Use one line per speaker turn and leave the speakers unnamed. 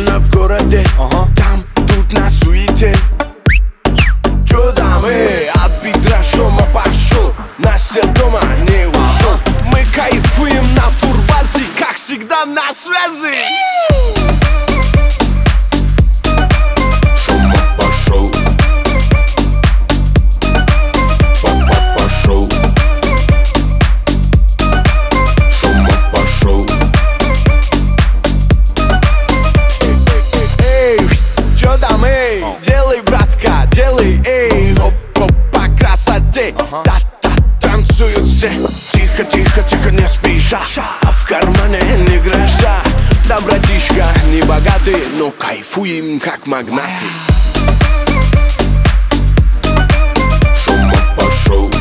Сцена в городе, там, тут на суете. Чё там, от бедра шума пошел, Настя дома не ушел. Мы кайфуем на турбазе, как всегда на связи. Шума пошел, папа пошел. Шума пошел. Чё там, делай, братка, делай, оп-оп, по красоте. Да-да, танцуют все. Тихо, тихо, тихо, не спеша, а в кармане не гроша. Да, братишка, не богатый, но кайфуем, как магнаты. Шума пошел.